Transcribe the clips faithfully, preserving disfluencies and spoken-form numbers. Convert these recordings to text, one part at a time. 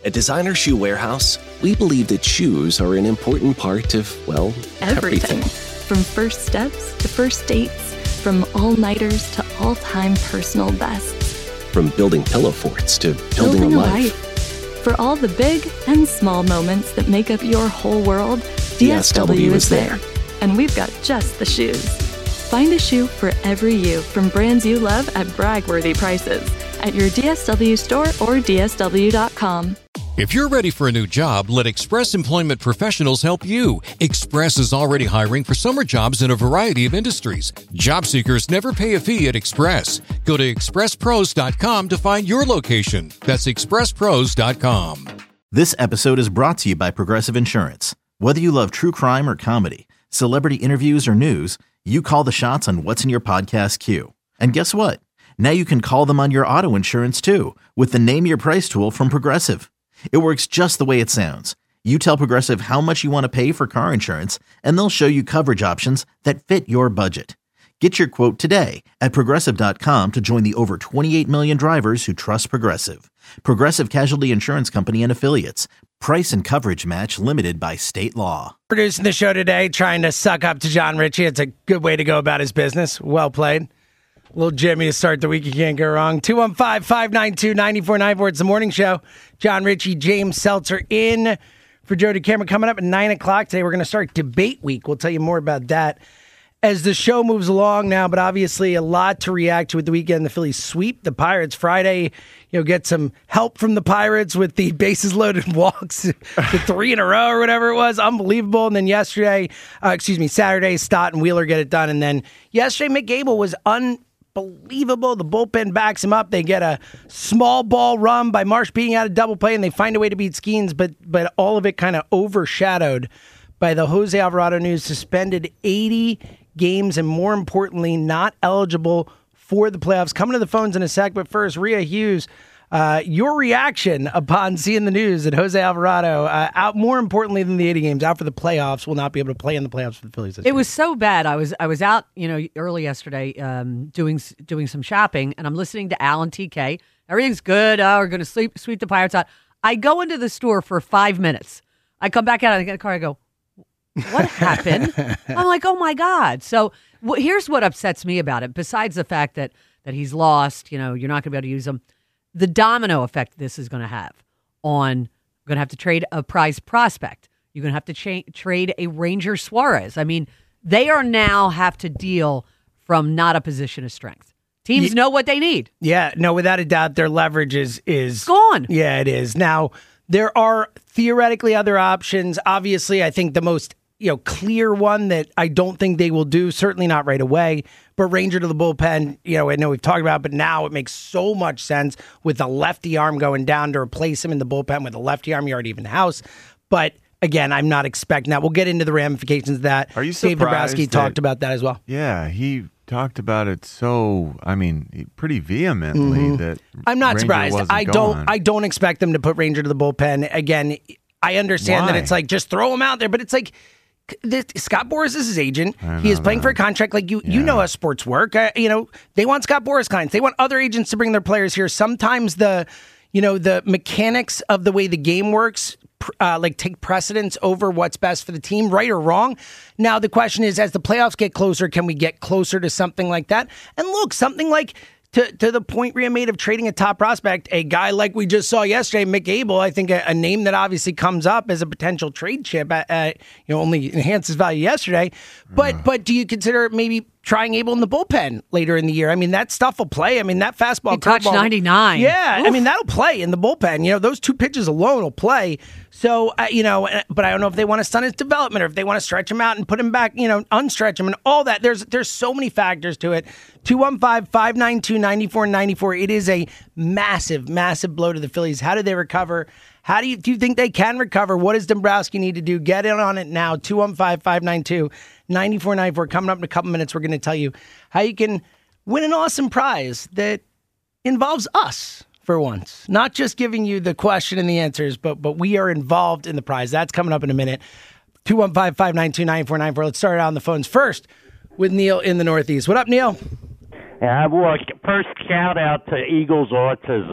At Designer Shoe Warehouse, we believe that shoes are an important part of, well, everything. everything. From first steps to first dates, from all-nighters to all-time personal bests. From building pillow forts to building, Building a a life. life. For all the big and small moments that make up your whole world, D S W is there. And we've got just the shoes. Find a shoe for every you from brands you love at brag-worthy prices at your D S W store or D S W dot com. If you're ready for a new job, let Express Employment Professionals help you. Express is already hiring for summer jobs in a variety of industries. Job seekers never pay a fee at Express. Go to express pros dot com to find your location. That's express pros dot com. This episode is brought to you by Progressive Insurance. Whether you love true crime or comedy, celebrity interviews or news, you call the shots on what's in your podcast queue. And guess what? Now you can call them on your auto insurance too with the Name Your Price tool from Progressive. It works just the way it sounds. You tell Progressive how much you want to pay for car insurance, and they'll show you coverage options that fit your budget. Get your quote today at progressive dot com to join the over twenty-eight million drivers who trust Progressive. Progressive Casualty Insurance Company and Affiliates. Price and coverage match limited by state law. Producing the show today, trying to suck up to John Ritchie. It's a good way to go about his business. Well played. Little Jimmy to start the week. You can't go wrong. two one five, five nine two, nine four nine four. It's the morning show. John Ritchie, James Seltzer in for Joe DeCamera. Coming up at nine o'clock today, we're going to start debate week. We'll tell you more about that as the show moves along now, but obviously a lot to react to with the weekend. The Phillies sweep the Pirates Friday. You know, get some help from the Pirates with the bases loaded walks, the three in a row or whatever it was. Unbelievable. And then yesterday, uh, excuse me, Saturday, Stott and Wheeler get it done. And then yesterday, Mick Gable was un. Unbelievable. The bullpen backs him up. They get a small ball run by Marsh being out of double play, and they find a way to beat Skeens, but but all of it kind of overshadowed by the Jose Alvarado news. Suspended eighty games, and more importantly, not eligible for the playoffs. Coming to the phones in a sec, but first, Rhea Hughes, uh, your reaction upon seeing the news that Jose Alvarado, uh, out more importantly than the eighty games, out for the playoffs, will not be able to play in the playoffs for the Phillies this It year. was so bad. I was I was out, you know, early yesterday um, doing doing some shopping, and I'm listening to Al and T K. Everything's good. Oh, we're going to sweep sweep the Pirates out. I go into the store for five minutes. I come back out. I get in the car. I go, what happened? I'm like, oh my God. So wh- here's what upsets me about it. Besides the fact that that he's lost, you know, you're not going to be able to use him. The domino effect this is going to have on, you're going to have to trade a prize prospect. You're going to have to cha- trade a Ranger Suarez. I mean, they are now have to deal from not a position of strength. Teams Ye- know what they need. Yeah, no, without a doubt, their leverage is is Gone. Yeah, it is. Now, there are theoretically other options. Obviously, I think the most you know clear one that I don't think they will do, certainly not right away, but Ranger to the bullpen, you know, I know we've talked about it, but now it makes so much sense with the lefty arm going down to replace him in the bullpen with a lefty arm. You already have in the house. But again, I'm not expecting that. We'll get into the ramifications of that. Are you Dave surprised Dombrowski that- talked about that as well. Yeah, he talked about it so, I mean, pretty vehemently Mhm. that I'm not Ranger surprised. wasn't I don't. gone. I don't expect them to put Ranger to the bullpen again. I understand that Why? it's like just throw him out there, but it's like this, Scott Boras is his agent. I He is know playing that. for a contract. Like you, you Yeah. know how sports work. Uh, you know they want Scott Boras clients. They want other agents to bring their players here. Sometimes the, you know, the mechanics of the way the game works. Uh, like take precedence over what's best for the team, right or wrong. Now the question is, as the playoffs get closer, can we get closer to something like that? And look, something like to to the point Rhea made of trading a top prospect, a guy like we just saw yesterday, Mick Abel, I think a, a name that obviously comes up as a potential trade chip, at, at, you know, only enhances value yesterday. But uh. but do you consider maybe trying Abel in the bullpen later in the year? I mean, that stuff will play. I mean, that fastball, he touched curveball- ninety-nine. Yeah, Oof. I mean, that'll play in the bullpen. You know, those two pitches alone will play. So, uh, you know, but I don't know if they want to stunt his development or if they want to stretch him out and put him back, you know, unstretch him and all that. There's there's so many factors to it. two one five, five nine two, nine four nine four. It is a massive, massive blow to the Phillies. How do they recover? How do you do you think they can recover? What does Dombrowski need to do? Get in on it now. two one five, five nine two, nine four nine four. Coming up in a couple minutes, we're going to tell you how you can win an awesome prize that involves us for once. Not just giving you the question and the answers, but but we are involved in the prize. That's coming up in a minute. two one five, five nine two, nine four nine four. Let's start out on the phones first with Neil in the Northeast. What up, Neil? Yeah, well, first shout out to Eagles Autism.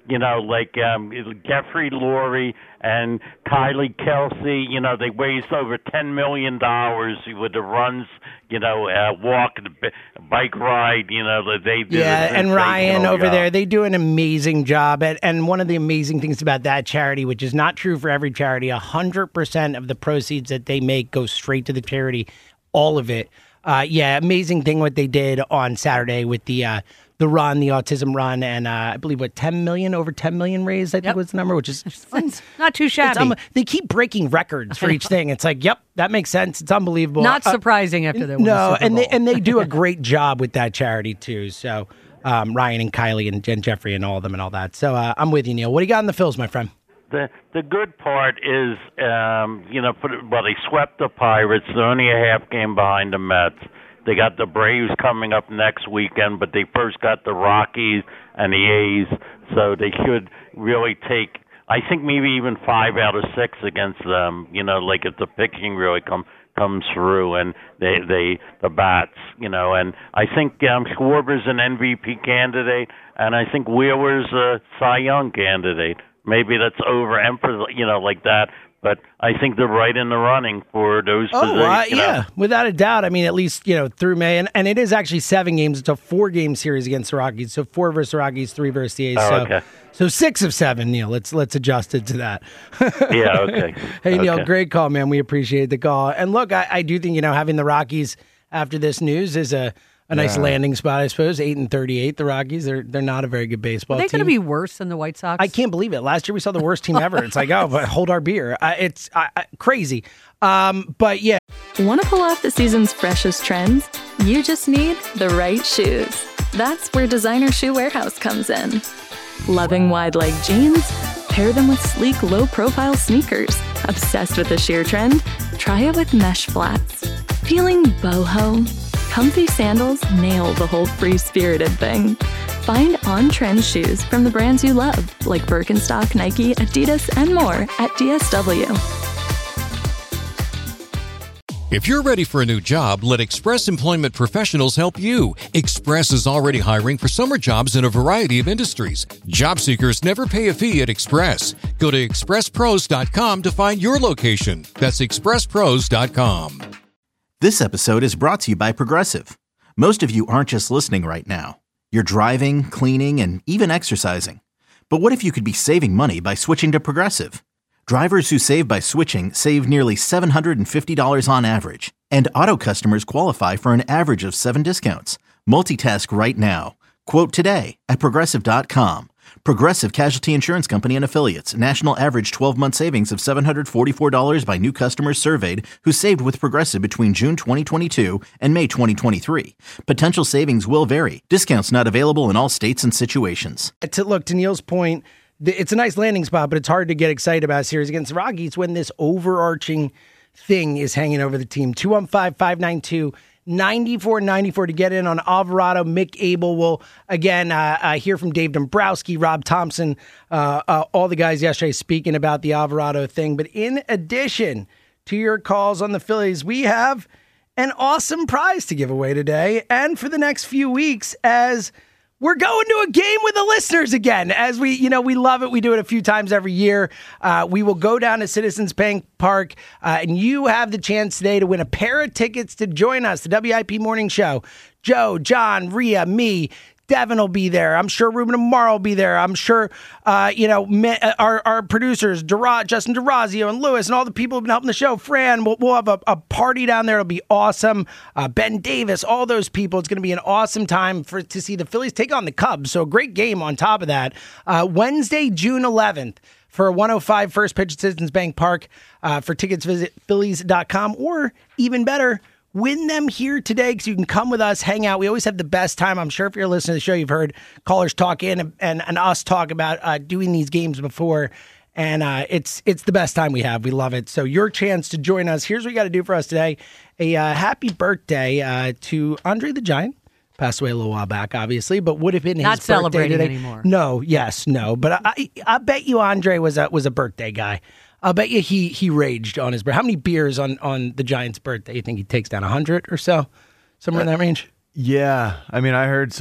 you know, like um, Jeffrey Lurie and Kylie Kelsey, you know, they raised over ten million dollars with the runs, you know, uh, walk, the bike ride, you know, they do. Yeah, and Ryan over job. there, they do an amazing job. And, and one of the amazing things about that charity, which is not true for every charity, one hundred percent of the proceeds that they make go straight to the charity, all of it. Uh, yeah, amazing thing what they did on Saturday with the uh, the run, the autism run, and uh, I believe what ten million, over ten million raised, I think yep. was the number, which is it's not too shabby. Um, they keep breaking records for each thing. It's like, yep, that makes sense. It's unbelievable. Not surprising uh, after they won no, the Super and Bowl. they and they do a great job with that charity too. So um, Ryan and Kylie and Jen Jeffrey and all of them and all that. So uh, I'm with you, Neil. What do you got in the Phils, my friend? The the good part is, um, you know, put it, well, they swept the Pirates. They're only a half game behind the Mets. They got the Braves coming up next weekend, but they first got the Rockies and the A's, so they should really take, I think maybe even five out of six against them, you know, like if the pitching really come, comes through and they, they the bats, you know, and I think um, Schwarber's an M V P candidate, and I think Wheeler's a Cy Young candidate. Maybe that's overemphasized, you know, like that. But I think they're right in the running for those oh, positions. Uh, you know. yeah, without a doubt. I mean, at least, you know, through May. And, and it is actually seven games. It's a four-game series against the Rockies. So four versus the Rockies, three versus the A's. Oh, so, okay. so six of seven, Neil. Let's let's adjust it to that. yeah, okay. Hey, okay. Neil, great call, man. We appreciate the call. And look, I, I do think, you know, having the Rockies after this news is a... A nice yeah. landing spot, I suppose. Eight and thirty-eight. The Rockies, they're they're not a very good baseball team. Are they team. going to be worse than the White Sox? I can't believe it. Last year we saw the worst team ever. It's like, oh, but hold our beer. Uh, it's uh, crazy. Um, but yeah. Want to pull off the season's freshest trends? You just need the right shoes. That's where Designer Shoe Warehouse comes in. Loving wide leg jeans? Pair them with sleek, low-profile sneakers. Obsessed with the sheer trend? Try it with mesh flats. Feeling boho? Comfy sandals nail the whole free-spirited thing. Find on-trend shoes from the brands you love, like Birkenstock, Nike, Adidas, and more at D S W. If you're ready for a new job, let Express Employment Professionals help you. Express is already hiring for summer jobs in a variety of industries. Job seekers never pay a fee at Express. Go to express pros dot com to find your location. That's express pros dot com. This episode is brought to you by Progressive. Most of you aren't just listening right now. You're driving, cleaning, and even exercising. But what if you could be saving money by switching to Progressive? Drivers who save by switching save nearly seven hundred fifty dollars on average. And auto customers qualify for an average of seven discounts. Multitask right now. Quote today at progressive dot com. Progressive Casualty Insurance Company and Affiliates. National average twelve-month savings of seven hundred forty-four dollars by new customers surveyed who saved with Progressive between June twenty twenty-two and May twenty twenty-three. Potential savings will vary. Discounts not available in all states and situations. To look, to Neil's point, it's a nice landing spot, but it's hard to get excited about a series against the Rockies when this overarching thing is hanging over the team. two one five, five nine two, nine four nine four to get in on Alvarado. Mick Abel will, again, uh, uh, hear from Dave Dombrowski, Rob Thompson, uh, uh, all the guys yesterday speaking about the Alvarado thing. But in addition to your calls on the Phillies, we have an awesome prize to give away today and for the next few weeks as we're going to a game with the listeners again. As we, you know, we love it. We do it a few times every year. Uh, we will go down to Citizens Bank Park, uh, and you have the chance today to win a pair of tickets to join us, the W I P Morning Show. Joe, John, Rhea, me, Devin will be there. I'm sure Ruben Amaro will be there. I'm sure, uh, you know, me, our our producers, Dura, Justin DeRazio and Lewis and all the people who've been helping the show. Fran, we'll, we'll have a, a party down there. It'll be awesome. Uh, Ben Davis, all those people. It's going to be an awesome time for to see the Phillies take on the Cubs. So a great game on top of that. Uh, Wednesday, June eleventh. For one oh five First Pitch at Citizens Bank Park. Uh, for tickets, visit phillies dot com, or even better, win them here today because you can come with us, hang out. We always have the best time. I'm sure if you're listening to the show, you've heard callers talk in and, and, and us talk about uh, doing these games before. And uh, it's it's the best time we have. We love it. So your chance to join us. Here's what you got to do for us today. A uh, happy birthday uh, to Andre the Giant. Passed away a little while back, obviously, but would have been his Not birthday celebrating today. anymore. No, yes, no. But I, I bet you Andre was a, was a birthday guy. I bet you he he raged on his birthday. How many beers on, on the Giants' birthday? You think he takes down one hundred or so? Somewhere uh, in that range? Yeah. I mean, I heard some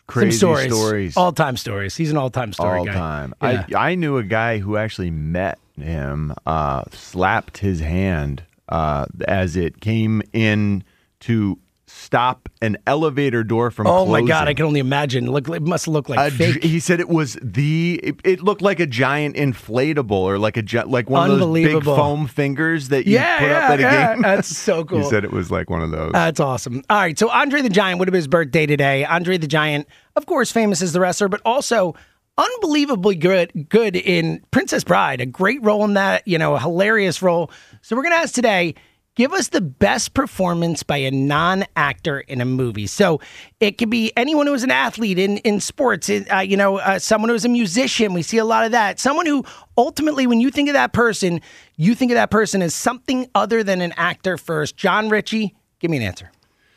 crazy Some stories. stories. All-time stories. He's an all-time story All guy. time. Yeah. I I knew a guy who actually met him, uh, slapped his hand uh, as it came in to stop an elevator door from Oh closing. my God, I can only imagine. Look, it must look like A fake. gi- he said it was the. It, it looked like a giant inflatable, or like a gi- like one of those big Unbelievable. foam fingers that you yeah, put yeah, up at a yeah. game. That's so cool. He said it was like one of those. That's awesome. All right, so Andre the Giant would have been his birthday today. Andre the Giant, of course, famous as the wrestler, but also unbelievably good good in Princess Bride. A great role in that, you know, a hilarious role. So we're going to ask today, give us the best performance by a non-actor in a movie. So it could be anyone who was an athlete in, in sports, uh, you know, uh, someone who was a musician. We see a lot of that. Someone who ultimately, when you think of that person, you think of that person as something other than an actor first. John Ritchie, give me an answer.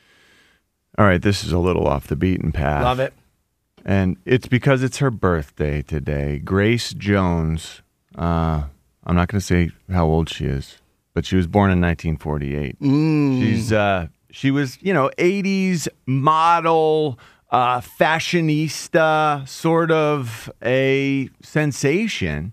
All right, this is a little off the beaten path. Love it. And it's because it's her birthday today. Grace Jones. Uh, I'm not going to say how old she is, but she was born in nineteen forty-eight. Mm. She's uh, she was, you know, eighties model, uh, fashionista, sort of a sensation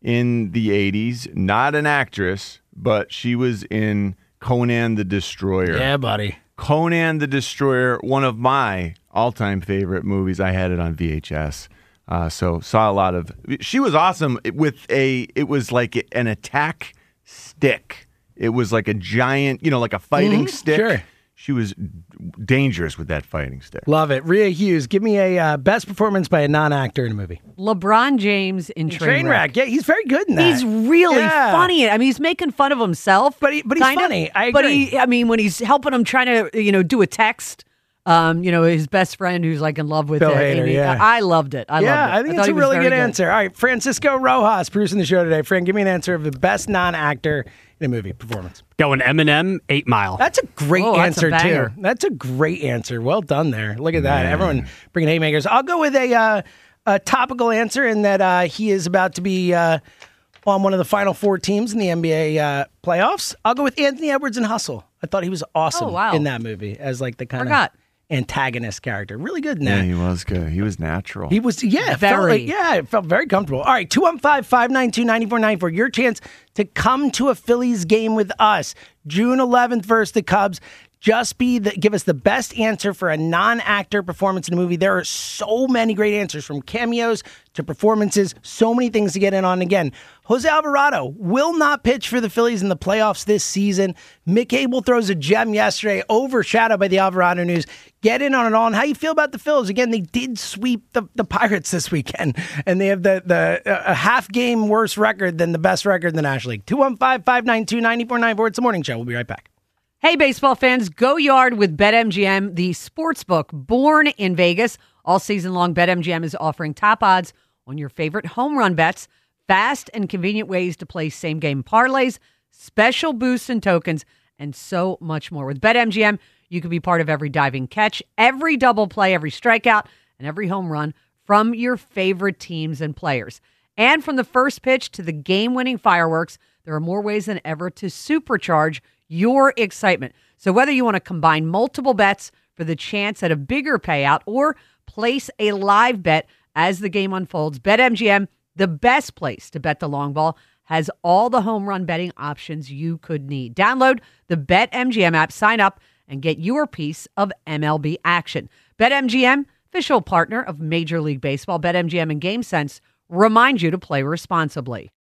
in the eighties. Not an actress, but she was in Conan the Destroyer. Yeah, buddy. Conan the Destroyer, one of my all-time favorite movies. I had it on V H S. Uh, so saw a lot of. She was awesome with a. It was like an attack stick. It was like a giant, you know, like a fighting Mhm, stick. sure. She was dangerous with that fighting stick. Love it. Rhea Hughes, give me a uh, best performance by a non-actor in a movie. LeBron James in Trainwreck. Trainwreck. Yeah, he's very good in that. He's really Yeah. funny. I mean, he's making fun of himself, But he- but he's kind of. funny. I But agree. he, I mean, when he's helping him trying to, you know, do a text, um, you know, his best friend who's like in love with Bill uh, Hader, Amy. yeah. I, I loved it. I yeah, loved it. I think thought it's he a was really very good answer. All right, Francisco Rojas producing the show today. Fran, give me an answer of the best non-actor in a movie performance. Going Eminem, Eight Mile. That's a great Oh, that's a answer, banger. too. That's a great answer. Well done there. Look at that. Everyone bringing haymakers. I'll go with a, uh, a topical answer in that uh, he is about to be uh, on one of the final four teams in the N B A uh, playoffs. I'll go with Anthony Edwards in Hustle. I thought he was awesome Oh, wow. in that movie as like the kind Forgot. of antagonist character. Really good in Yeah, that. he was good. He was natural. He was, yeah, it felt Very. like, yeah, it felt very comfortable. All right, two one five, five nine two, nine four nine four. Your chance to come to a Phillies game with us. June eleventh versus the Cubs. Just be the, give us the best answer for a non-actor performance in a movie. There are so many great answers, from cameos to performances. So many things to get in on. Again, Jose Alvarado will not pitch for the Phillies in the playoffs this season. Mick Abel throws a gem yesterday, overshadowed by the Alvarado news. Get in on it all. And how you feel about the Phillies? Again, they did sweep the, the Pirates this weekend, and they have the, the uh, a half game worse record than the best record in the National League. two one five, five nine two, nine four nine four. It's the morning show. We'll be right back. Hey, baseball fans, go yard with BetMGM, the sports book born in Vegas. All season long, BetMGM is offering top odds on your favorite home run bets, fast and convenient ways to play same-game parlays, special boosts and tokens, and so much more. With BetMGM, you can be part of every diving catch, every double play, every strikeout, and every home run from your favorite teams and players. And from the first pitch to the game-winning fireworks, there are more ways than ever to supercharge your excitement. So whether you want to combine multiple bets for the chance at a bigger payout or place a live bet as the game unfolds, BetMGM, the best place to bet the long ball, has all the home run betting options you could need. Download the BetMGM app, sign up, and get your piece of M L B action. BetMGM, official partner of Major League Baseball. BetMGM and GameSense remind you to play responsibly.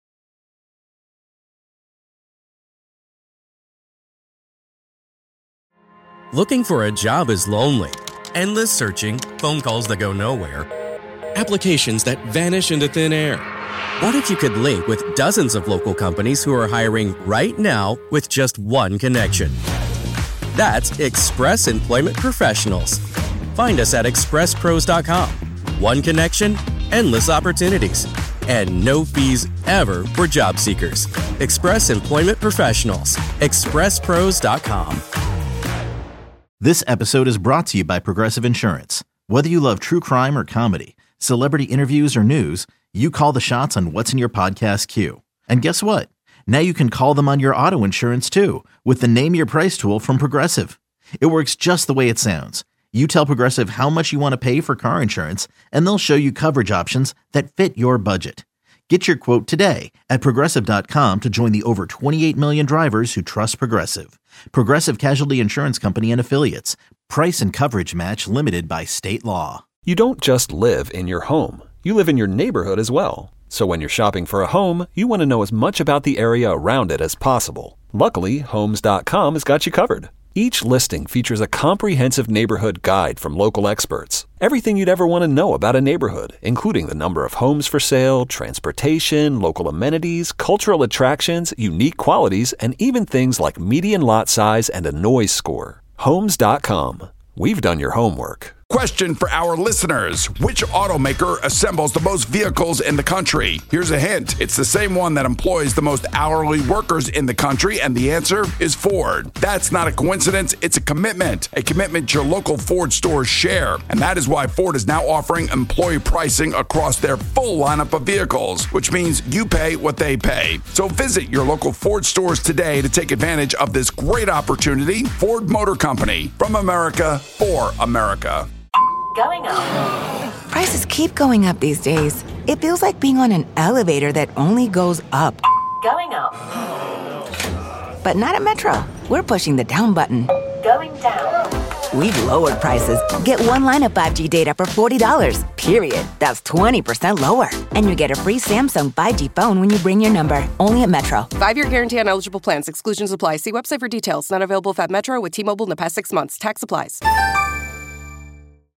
Looking for a job is lonely. Endless searching, phone calls that go nowhere, applications that vanish into thin air. What if you could link with dozens of local companies who are hiring right now with just one connection? That's Express Employment Professionals. Find us at express pros dot com. One connection, endless opportunities, and no fees ever for job seekers. Express Employment Professionals. express pros dot com. This episode is brought to you by Progressive Insurance. Whether you love true crime or comedy, celebrity interviews or news, you call the shots on what's in your podcast queue. And guess what? Now you can call them on your auto insurance too with the Name Your Price tool from Progressive. It works just the way it sounds. You tell Progressive how much you want to pay for car insurance, and they'll show you coverage options that fit your budget. Get your quote today at Progressive dot com to join the over twenty-eight million drivers who trust Progressive. Progressive Casualty Insurance Company and Affiliates. Price and coverage match limited by state law. You don't just live in your home. You live in your neighborhood as well. So when you're shopping for a home, you want to know as much about the area around it as possible. Luckily, Homes dot com has got you covered. Each listing features a comprehensive neighborhood guide from local experts. Everything you'd ever want to know about a neighborhood, including the number of homes for sale, transportation, local amenities, cultural attractions, unique qualities, and even things like median lot size and a noise score. Homes dot com. We've done your homework. Question for our listeners. Which automaker assembles the most vehicles in the country? Here's a hint. It's the same one that employs the most hourly workers in the country, and the answer is Ford. That's not a coincidence. It's a commitment. A commitment your local Ford stores share. And that is why Ford is now offering employee pricing across their full lineup of vehicles, which means you pay what they pay. So visit your local Ford stores today to take advantage of this great opportunity. Ford Motor Company. From America, for America. Going up. Prices keep going up these days. It feels like being on an elevator that only goes up. Going up. But not at Metro. We're pushing the down button. Going down. We've lowered prices. Get one line of five G data for forty dollars, period. That's twenty percent lower. And you get a free Samsung five G phone when you bring your number. Only at Metro. Five-year guarantee on eligible plans. Exclusions apply. See website for details. Not available if at Metro with T-Mobile in the past six months. Tax applies.